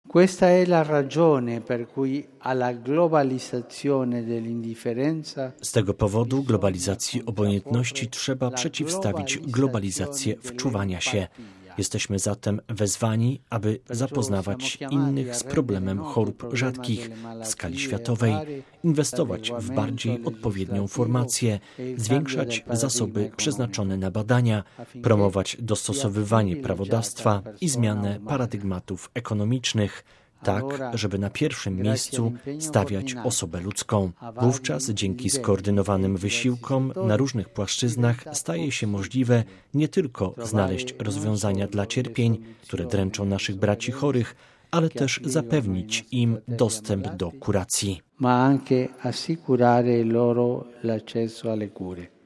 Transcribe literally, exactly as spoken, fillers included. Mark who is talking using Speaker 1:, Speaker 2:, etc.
Speaker 1: Questa è la ragione per cui alla globalizzazione dell'indifferenza.
Speaker 2: Z tego powodu globalizacji obojętności trzeba przeciwstawić globalizację wczuwania się. Jesteśmy zatem wezwani, aby zapoznawać innych z problemem chorób rzadkich w skali światowej, inwestować w bardziej odpowiednią formację, zwiększać zasoby przeznaczone na badania, promować dostosowywanie prawodawstwa i zmianę paradygmatów ekonomicznych, tak, żeby na pierwszym miejscu stawiać osobę ludzką. Wówczas dzięki skoordynowanym wysiłkom na różnych płaszczyznach staje się możliwe nie tylko znaleźć rozwiązania dla cierpień, które dręczą naszych braci chorych, ale też zapewnić im dostęp do kuracji.
Speaker 1: Ma anche assicurare loro l'accesso alle cure.